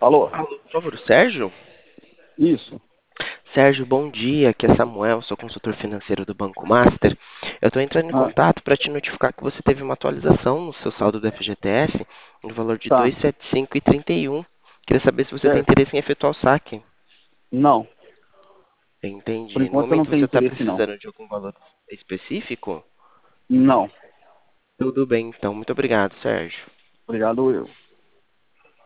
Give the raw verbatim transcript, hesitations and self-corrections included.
Alô? Alô, por favor, o Sérgio? Isso. Sérgio, bom dia. Aqui é Samuel, sou consultor financeiro do Banco Master. Eu estou entrando em Ah, contato para te notificar que você teve uma atualização no seu saldo do F G T S no valor de tá. duzentos e setenta e cinco vírgula trinta e um. Queria saber se você tem Certo. interesse em efetuar o saque. Não. Por Entendi. No enquanto eu não momento tenho você está interesse, não. precisando de algum valor específico? Não. Tudo bem, então. Muito obrigado, Sérgio. Obrigado, eu.